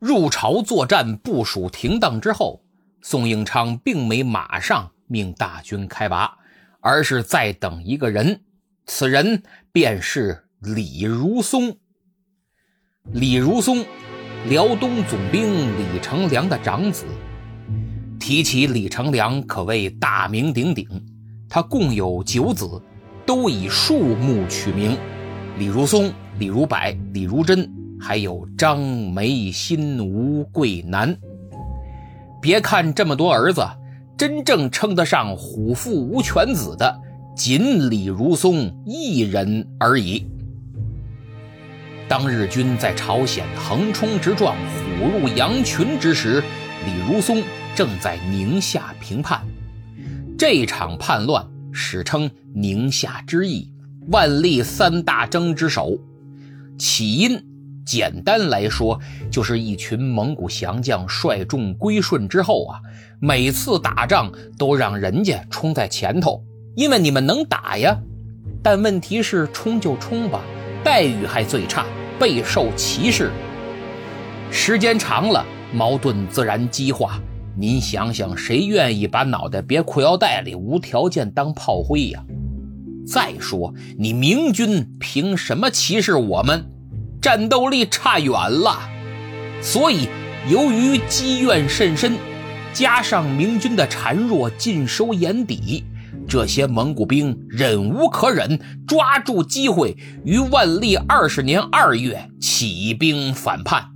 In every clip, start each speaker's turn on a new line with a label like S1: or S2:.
S1: 入朝作战部署停当之后，宋应昌并没马上命大军开拔，而是再等一个人，此人便是李如松。李如松，辽东总兵李成梁的长子。提起李成梁可谓大名鼎鼎，他共有9子，都以树木取名，李如松、李如柏、李如珍，还有张、梅、辛、吴、桂、南。别看这么多儿子，真正称得上虎父无犬子的仅李如松一人而已。当日军在朝鲜横冲直撞，虎入羊群之时，李如松正在宁夏平叛。这场叛乱史称宁夏之役，万历3大征之首。起因简单来说，就是一群蒙古降将率众归顺之后每次打仗都让人家冲在前头，因为你们能打呀。但问题是冲就冲吧，待遇还最差，备受歧视。时间长了，矛盾自然激化。您想想，谁愿意把脑袋别裤腰带里无条件当炮灰呀？再说你明军凭什么歧视我们？战斗力差远了。所以由于积怨甚深，加上明军的孱弱尽收眼底，这些蒙古兵忍无可忍，抓住机会于万历20年2月起兵反叛。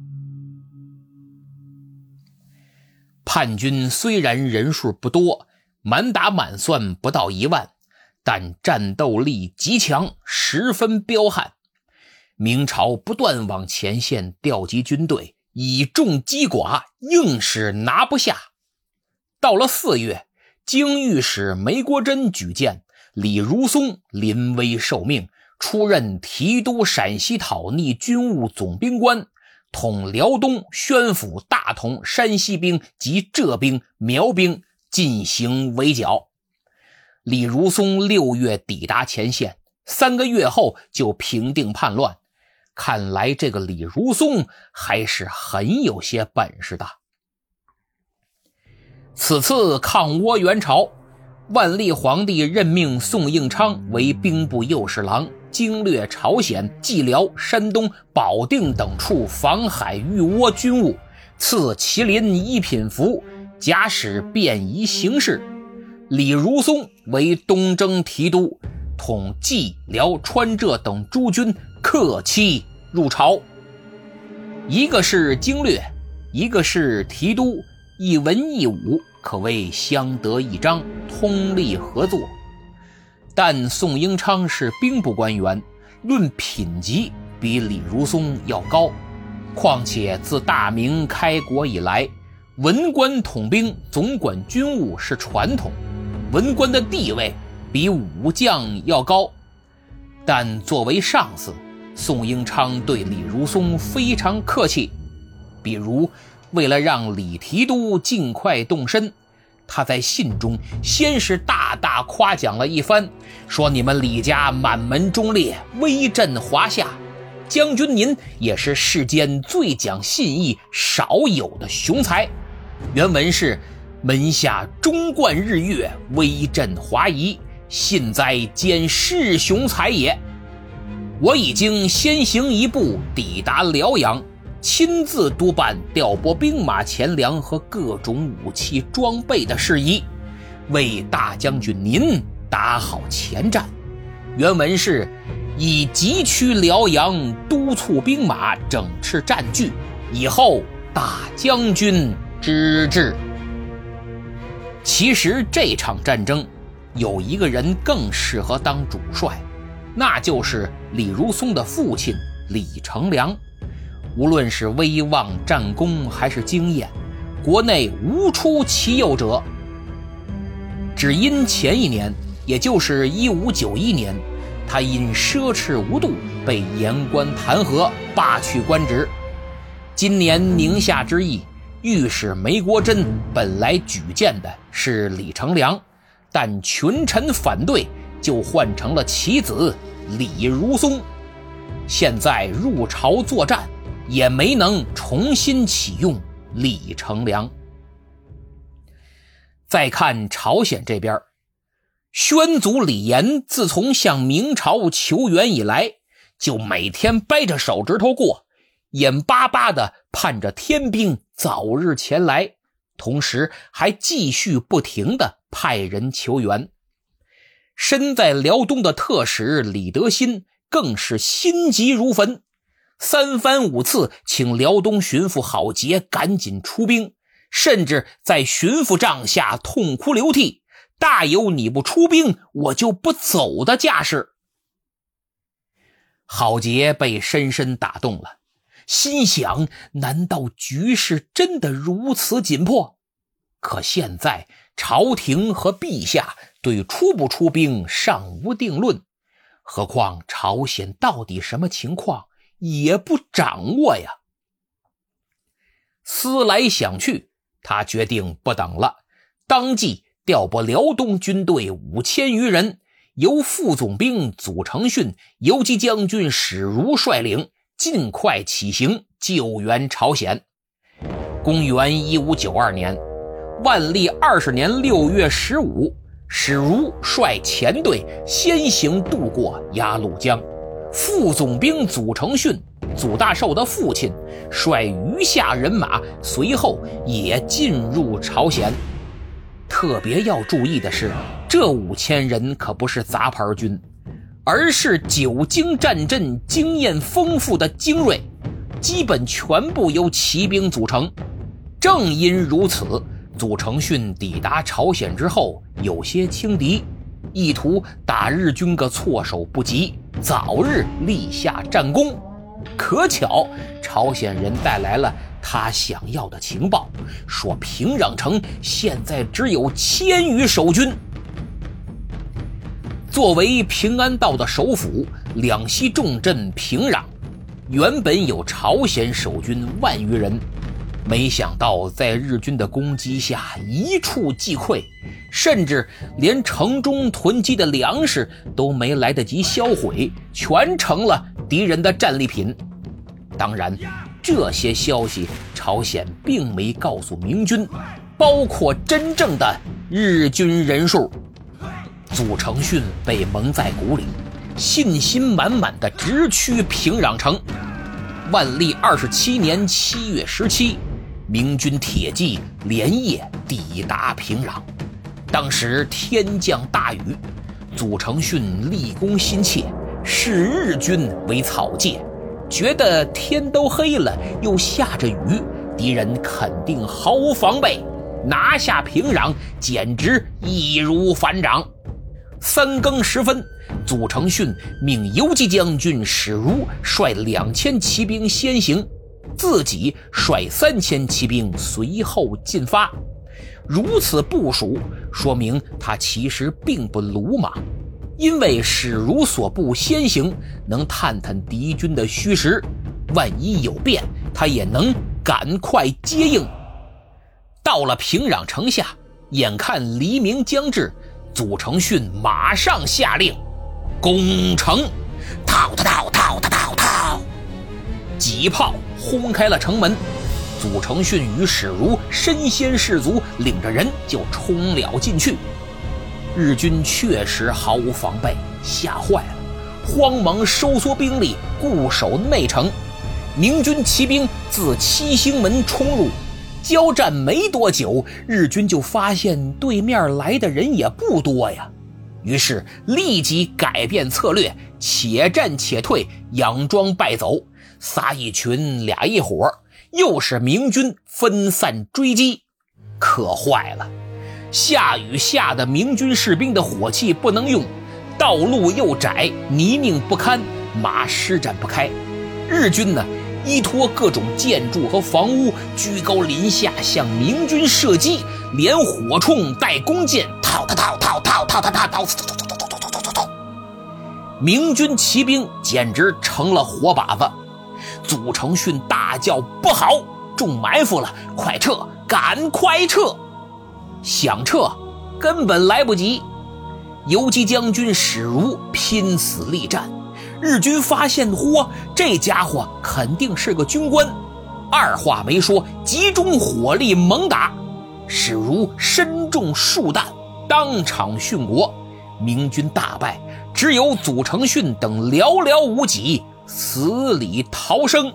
S1: 叛军虽然人数不多，满打满算不到1万，但战斗力极强，十分彪悍。明朝不断往前线调集军队，以众击寡，硬是拿不下。到了4月，京御史梅国珍举荐，李如松临危受命，出任提督陕西讨逆军务总兵官，统辽东、宣府、大同、山西兵及浙兵、苗兵进行围剿。李如松6月抵达前线，3个月后就平定叛乱。看来这个李如松还是很有些本事的。此次抗倭援朝，万历皇帝任命宋应昌为兵部右侍郎，经略朝鲜、蓟辽、山东、保定等处防海御倭军务，赐麒麟1品符，假使便宜行事。李如松为东征提督，统蓟、辽、川浙等诸军，克期入朝。一个是经略，一个是提督，一文一武，可谓相得益彰，通力合作。但宋应昌是兵部官员，论品级比李如松要高。况且自大明开国以来，文官统兵总管军务是传统，文官的地位比武将要高。但作为上司，宋应昌对李如松非常客气。比如为了让李提督尽快动身，他在信中先是大大夸奖了一番，说你们李家满门忠烈，威震华夏，将军您也是世间最讲信义少有的雄才。原文是：门下忠冠日月，威震华夷，信哉兼世雄才也。我已经先行一步抵达辽阳，亲自督办调拨兵马钱粮和各种武器装备的事宜，为大将军您打好前站。原文是：以急趋辽阳，督促兵马，整饬战具，以后大将军之志。其实这场战争有一个人更适合当主帅，那就是李如松的父亲李成梁。无论是威望、战功还是经验，国内无出其右者。只因前一年，也就是1591年，他因奢侈无度被言官弹劾，罢去官职。今年宁夏之役，御史梅国珍本来举荐的是李成梁，但群臣反对，就换成了其子李如松。现在入朝作战， 也没能重新启用李成梁。再看朝鲜这边，宣祖李炎自从向明朝求援以来，就每天掰着手指头过，眼巴巴地盼着天兵早日前来，同时还继续不停地派人求援。身在辽东的特使李德新更是心急如焚，三番五次请辽东巡抚郝杰赶紧出兵，甚至在巡抚帐下痛哭流涕，大有你不出兵我就不走的架势。郝杰被深深打动了，心想难道局势真的如此紧迫？可现在朝廷和陛下对出不出兵尚无定论，何况朝鲜到底什么情况也不掌握呀。思来想去，他决定不等了，当即调拨辽东军队5000余人，由副总兵祖承训、游击将军史如率领，尽快起行救援朝鲜。公元1592年，万历20年6月15，史如率前队先行渡过鸭绿江，副总兵祖承训，祖大寿的父亲，率余下人马随后也进入朝鲜。特别要注意的是，这5000人可不是杂牌军，而是久经战阵、经验丰富的精锐，基本全部由骑兵组成。正因如此，祖承训抵达朝鲜之后有些轻敌，意图打日军个措手不及，早日立下战功。可巧朝鲜人带来了他想要的情报，说平壤城现在只有1000余守军。作为平安道的首府，两西重镇平壤原本有朝鲜守军10000余人，没想到在日军的攻击下一触即溃，甚至连城中囤积的粮食都没来得及销毁，全成了敌人的战利品。当然，这些消息朝鲜并没告诉明军，包括真正的日军人数。祖承训被蒙在鼓里，信心满满的直趋平壤城。万历27年7月17，明军铁骑连夜抵达平壤。当时天降大雨，祖承训立功心切，视日军为草芥，觉得天都黑了又下着雨，敌人肯定毫无防备，拿下平壤简直易如反掌。3更时分，祖承训命游击将军史如率2000骑兵先行，自己率3000骑兵随后进发。如此部署说明他其实并不鲁莽，因为史如所部先行，能探探敌军的虚实，万一有变他也能赶快接应。到了平壤城下，眼看黎明将至，祖承训马上下令攻城，套套套套套套，几炮轰开了城门。祖承训与史如身先士卒，领着人就冲了进去。日军确实毫无防备，吓坏了，慌忙收缩兵力，固守内城。明军骑兵自七星门冲入，交战没多久，日军就发现对面来的人也不多呀，于是立即改变策略，且战且退，佯装败走，仨一群俩一伙，又是明军分散追击。可坏了，下雨下的明军士兵的火器不能用，道路又窄，泥泞不堪，马施展不开。日军呢，依托各种建筑和房屋，居高临下向明军射击，连火铳带弓箭，套套套套套套套套套套，明军骑兵简直成了活靶子。祖承训大叫不好，中埋伏了，快撤，赶快撤！想撤根本来不及，游击将军史如拼死力战， 日军发现，嚯，这家伙肯定是个军官，二话没说，集中火力猛打，史如身中数弹，当场殉国。明军大败，只有祖承训等寥寥无几，死里逃生。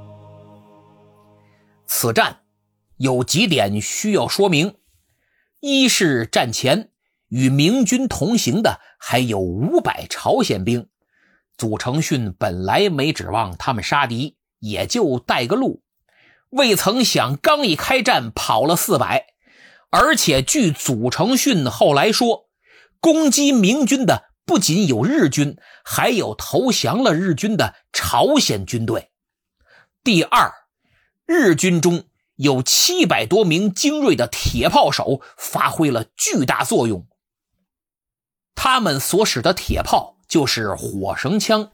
S1: 此战有几点需要说明：一是战前与明军同行的还有500朝鲜兵，祖承训本来没指望他们杀敌，也就带个路，未曾想刚一开战跑了400，而且据祖承训后来说，攻击明军的不仅有日军，还有投降了日军的朝鲜军队。第二，日军中有700多名精锐的铁炮手发挥了巨大作用。他们所使的铁炮就是火绳枪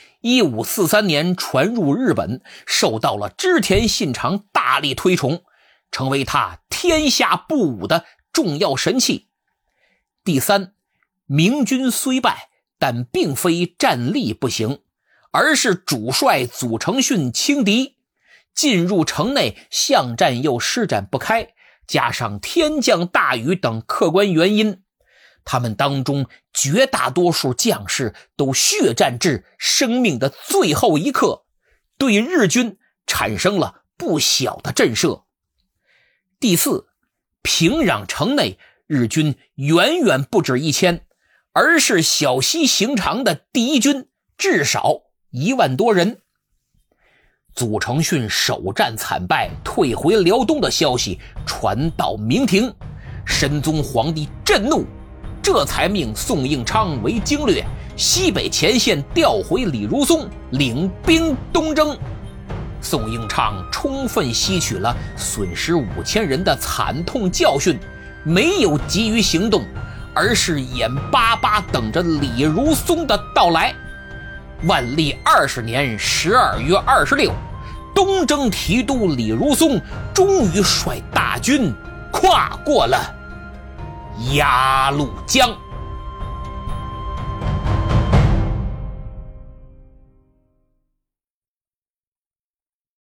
S1: ，1543年传入日本，受到了织田信长大力推崇，成为他天下不武的重要神器。第三，明军虽败，但并非战力不行，而是主帅祖承训轻敌，进入城内巷战又施展不开，加上天降大雨等客观原因，他们当中绝大多数将士都血战至生命的最后一刻，对日军产生了不小的震慑。第四，平壤城内日军远远不止1000，而是小西行长的第一军至少1万多人。祖承训首战惨败，退回辽东的消息传到明廷，神宗皇帝震怒，这才命宋应昌为经略，西北前线调回李如松，领兵东征。宋应昌充分吸取了损失5000人的惨痛教训，没有急于行动，而是眼巴巴等着李如松的到来。万历20年12月26，东征提督李如松终于率大军跨过了鸭绿江。